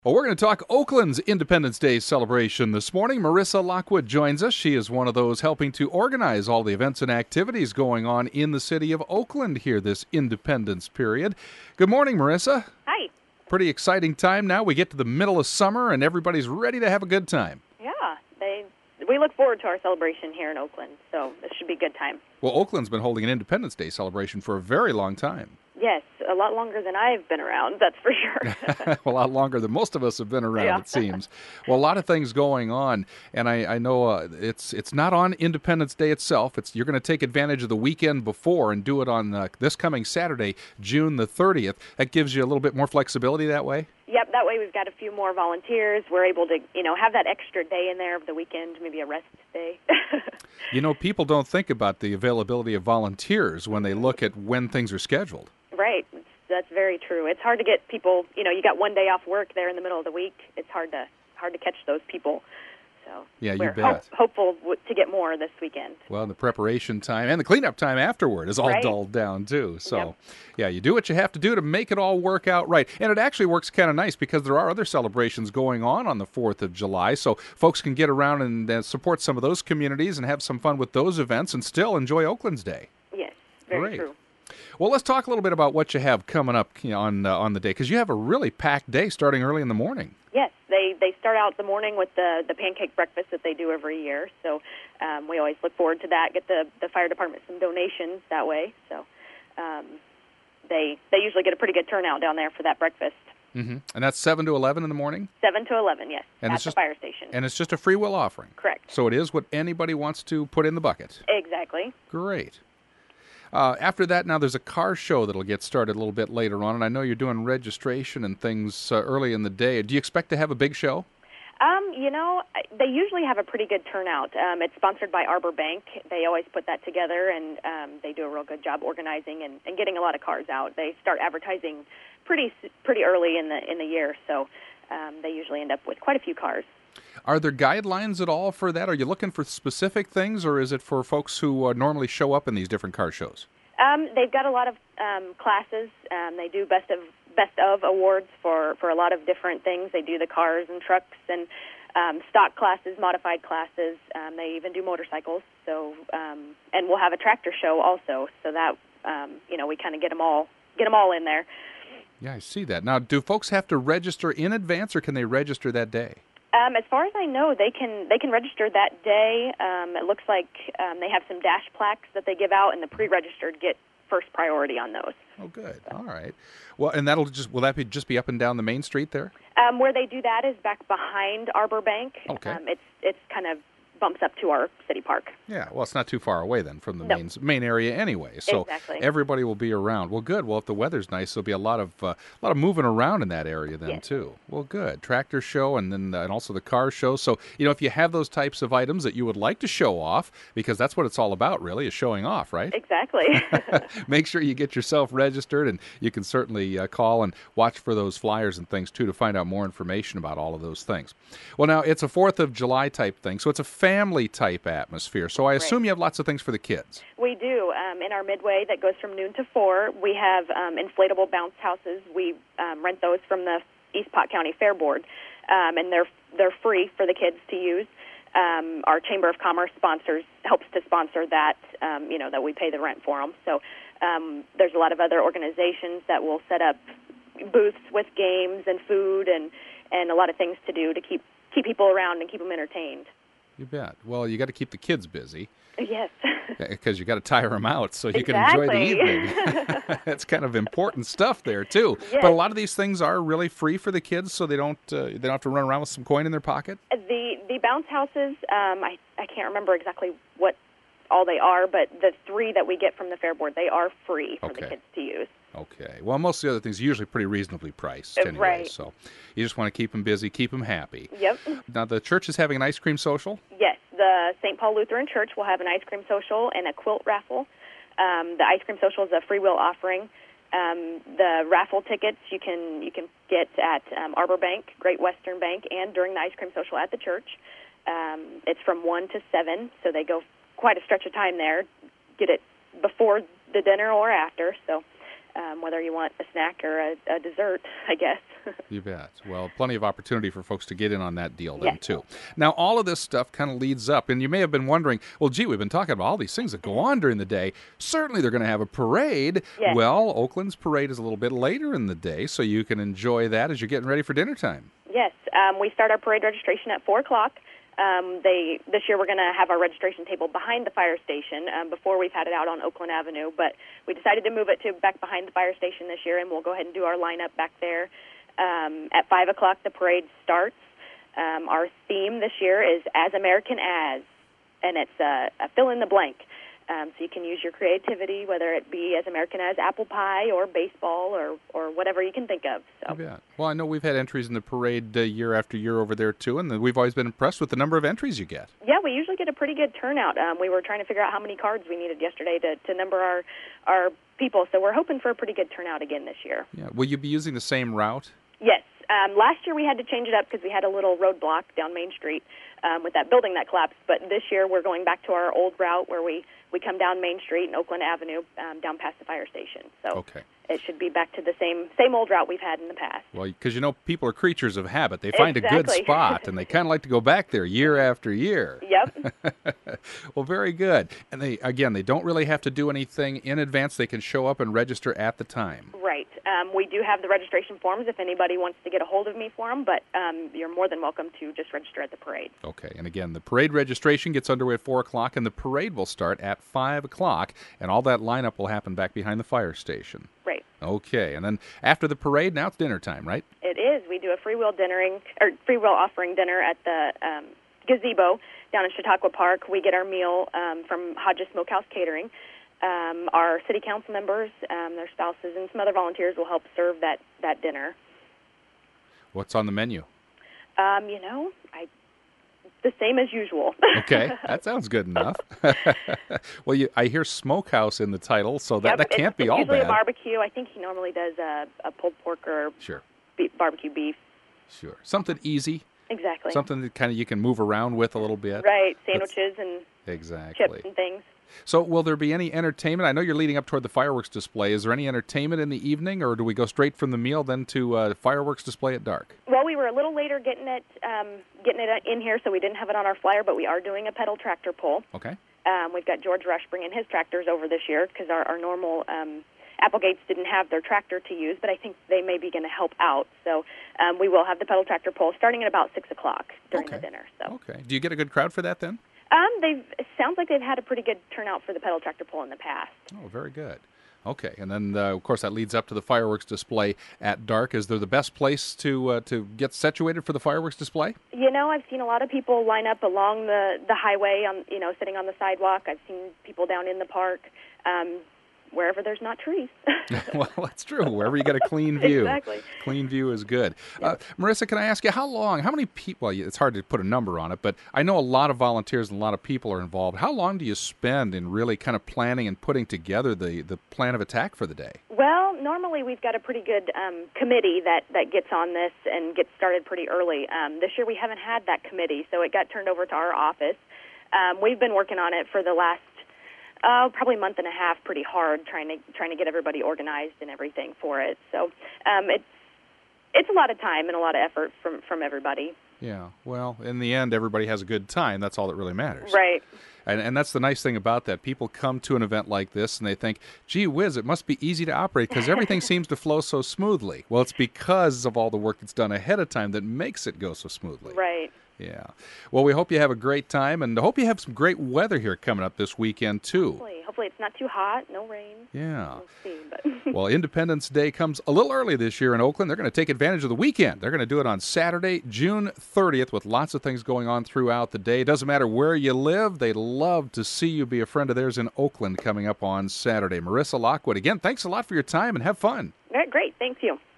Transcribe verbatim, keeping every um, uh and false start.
Well, we're going to talk Oakland's Independence Day celebration this morning. Marissa Lockwood joins us. She is one of those helping to organize all the events and activities going on in the city of Oakland here this Independence period. Good morning, Marissa. Hi. Pretty exciting time now. We get to the middle of summer and everybody's ready to have a good time. Yeah, they. We look forward to our celebration here in Oakland, so this should be a good time. Well, Oakland's been holding an Independence Day celebration for a very long time. Yes, a lot longer than I've been around, that's for sure. A lot longer than most of us have been around, Yeah. it seems. Well, a lot of things going on, and I, I know uh, it's it's not on Independence Day itself. It's You're going to take advantage of the weekend before and do it on uh, this coming Saturday, June the thirtieth. That gives you a little bit more flexibility that way? Yep, that way we've got a few more volunteers. We're able to, you know, have that extra day in there of the weekend, maybe a rest day. You know, people don't think about the availability of volunteers when they look at when things are scheduled. Right, that's very true. It's hard to get people, you know, you got one day off work there in the middle of the week. It's hard to hard to catch those people. So Yeah, you we're bet. Ho- hopeful w- to get more this weekend. Well, the preparation time and the cleanup time afterward is all Right. dulled down, too. So, Yep. yeah, you do what you have to do to make it all work out right. And it actually works kind of nice because there are other celebrations going on on the fourth of July, so folks can get around and uh, support some of those communities and have some fun with those events and still enjoy Oakland's Day. Yes, very Great. true. Well, let's talk a little bit about what you have coming up you know, on uh, on the day, because you have a really packed day starting early in the morning. Yes, they, they start out the morning with the, the pancake breakfast that they do every year. So um, we always look forward to that, get the, the fire department some donations that way. So um, they they usually get a pretty good turnout down there for that breakfast. Mm-hmm. And that's seven to eleven in the morning? seven to eleven, yes, And at it's the just- fire station. And it's just a free will offering. Correct. So it is what anybody wants to put in the bucket. Exactly. Great. Uh, after that, now there's a car show that'll get started a little bit later on, and I know you're doing registration and things uh, early in the day. Do you expect to have a big show? Um, you know, I- they usually have a pretty good turnout. Um, it's sponsored by Arbor Bank. They always put that together, and um, they do a real good job organizing and, and getting a lot of cars out. They start advertising pretty s- pretty early in the in the year, so um, they usually end up with quite a few cars. Are there guidelines at all for that? Are you looking for specific things, or is it for folks who uh, normally show up in these different car shows? Um, they've got a lot of um, classes. Um, they do best of best of awards for, for a lot of different things. They do the cars and trucks and um, stock classes, modified classes. Um, they even do motorcycles. So um, and we'll have a tractor show also. So that um, you know we kind of get them all get them all in there. Yeah, I see that. Now, do folks have to register in advance, or can they register that day? Um, as far as I know, they can they can register that day. Um, it looks like um, they have some dash plaques that they give out, and the pre-registered get first priority on those. Oh, good. All right. Well, and that'll just will that be just be up and down the main street there? Um, where they do that is back behind Arbor Bank. Okay. Um, it's it's kind of bumps up to our city park. Yeah, well, it's not too far away then from the No. main main area anyway. So Exactly. everybody will be around. Well, good. Well, if the weather's nice, there'll be a lot of uh, a lot of moving around in that area then Yes. too. Well, good. Tractor show and then uh, and also the car show. So you know, if you have those types of items that you would like to show off, because that's what it's all about, really, is showing off, right? Exactly. Make sure you get yourself registered, and you can certainly uh, call and watch for those flyers and things too to find out more information about all of those things. Well, now it's a Fourth of July type thing, so it's a family type atmosphere. So I assume you have lots of things for the kids. We do. Um, in our midway that goes from noon to four, we have um, inflatable bounce houses. We um, rent those from the East Pot County Fair Board, um, and they're they're free for the kids to use. Um, our Chamber of Commerce sponsors helps to sponsor that. Um, you know that we pay the rent for them. So um, there's a lot of other organizations that will set up booths with games and food and and a lot of things to do to keep keep people around and keep them entertained. You bet. Well, you got to keep the kids busy. Yes. Because you got to tire them out so you can enjoy the Exactly. evening. That's kind of important stuff there too. Yes. But a lot of these things are really free for the kids, so they don't uh, they don't have to run around with some coin in their pocket. The the bounce houses, um, I I can't remember exactly what all they are, but the three that we get from the Fair Board, they are free for Okay. the kids to use. Okay. Well, most of the other things are usually pretty reasonably priced Uh, anyway. right. So you just want to keep them busy, keep them happy. Yep. Now the church is having an ice cream social. Yes, the Saint Paul Lutheran Church will have an ice cream social and a quilt raffle. Um, the ice cream social is a free will offering. Um, the raffle tickets you can you can get at um, Arbor Bank, Great Western Bank, and during the ice cream social at the church. Um, it's from one to seven, so they go quite a stretch of time there. Get it before the dinner or after, so um, whether you want a snack or a, a dessert, I guess. You bet. Well, plenty of opportunity for folks to get in on that deal then, Yes. too. Now, all of this stuff kind of leads up, and you may have been wondering, well, gee, we've been talking about all these things that go on during the day. Certainly they're going to have a parade. Yes. Well, Oakland's parade is a little bit later in the day, so you can enjoy that as you're getting ready for dinner time. Yes, um, we start our parade registration at four o'clock. Um, they this year we're going to have our registration table behind the fire station. Um, before we've had it out on Oakland Avenue, but we decided to move it to back behind the fire station this year, and we'll go ahead and do our lineup back there. Um, at five o'clock, the parade starts. Um, our theme this year is As American As, and it's a, a fill in the blank. Um, so you can use your creativity, whether it be as American as apple pie or baseball or, or whatever you can think of. So. Yeah. Well, I know we've had entries in the parade uh, year after year over there, too, and we've always been impressed with the number of entries you get. Yeah, we usually get a pretty good turnout. Um, we were trying to figure out how many cards we needed yesterday to, to number our, our people, so we're hoping for a pretty good turnout again this year. Yeah. Will you be using the same route? Yes. Um, last year we had to change it up because we had a little roadblock down Main Street um, with that building that collapsed. But this year we're going back to our old route where we, we come down Main Street and Oakland Avenue um, down past the fire station. So Okay. it should be back to the same same old route we've had in the past. Well, because, you know, people are creatures of habit. They find a good Exactly. spot, and they kind of like to go back there year after year. Yep. Well, very good. And they, again, they don't really have to do anything in advance. They can show up and register at the time. Right. Um, we do have the registration forms if anybody wants to get a hold of me for them, but um, you're more than welcome to just register at the parade. Okay. And again, the parade registration gets underway at four o'clock, and the parade will start at five o'clock, and all that lineup will happen back behind the fire station. Right. Okay. And then after the parade, now it's dinner time, right? It is. We do a free will dinnering or free will offering dinner at the um, gazebo down in Chautauqua Park. We get our meal um, from Hodges Smokehouse Catering. Um, our city council members, um, their spouses, and some other volunteers will help serve that, that dinner. What's on the menu? Um, you know, I the same as usual. Okay, that sounds good enough. Well, you, I hear smokehouse in the title, so that, Yep, that can't it's, be it's all usually bad. a barbecue. I think he normally does a, a pulled pork or Sure, beef, barbecue beef. sure. Something easy, Exactly. something that kind of you can move around with a little bit. Right, sandwiches and Exactly. chips and things. So will there be any entertainment? I know you're leading up toward the fireworks display. Is there any entertainment in the evening, or do we go straight from the meal then to uh, fireworks display at dark? Well, we were a little later getting it um, getting it in here, so we didn't have it on our flyer, but we are doing a pedal tractor pull. Okay. Um, we've got George Rush bringing his tractors over this year because our, our normal um, Applegates didn't have their tractor to use, but I think they may be going to help out. So um, we will have the pedal tractor pull starting at about six o'clock during Okay. the dinner. So Okay. Do you get a good crowd for that then? um, they've it sounds like they've had a pretty good turnout for the pedal tractor pull in the past. Oh, very good. Okay, and then uh, of course that leads up to the fireworks display at dark. Is there the best place to uh, to get situated for the fireworks display? You know, I've seen a lot of people line up along the, the highway, on you know, sitting on the sidewalk. I've seen people down in the park, um, wherever there's not trees. Well, that's true. Wherever you get a clean view. Exactly. Clean view is good. Uh, Marissa, can I ask you, how long, how many people, well, it's hard to put a number on it, but I know a lot of volunteers and a lot of people are involved. How long do you spend in really kind of planning and putting together the, the plan of attack for the day? Well, normally we've got a pretty good um, committee that, that gets on this and gets started pretty early. Um, this year we haven't had that committee, so it got turned over to our office. Um, we've been working on it for the last uh, probably month and a half, pretty hard, trying to trying to get everybody organized and everything for it. So um, it's it's a lot of time and a lot of effort from from everybody. Yeah, well, in the end, everybody has a good time. That's all that really matters. Right. And, and that's the nice thing about that. People come to an event like this and they think, gee whiz, it must be easy to operate because everything seems to flow so smoothly. Well, it's because of all the work that's done ahead of time that makes it go so smoothly. Right. Yeah. Well, we hope you have a great time, and hope you have some great weather here coming up this weekend, too. Hopefully, hopefully it's not too hot, no rain. Yeah. We'll see, but Well, Independence Day comes a little early this year in Oakland. They're going to take advantage of the weekend. They're going to do it on Saturday, June thirtieth, with lots of things going on throughout the day. It doesn't matter where you live. They'd love to see you be a friend of theirs in Oakland coming up on Saturday. Marissa Lockwood, again, thanks a lot for your time, and have fun. All right, great. Thanks you.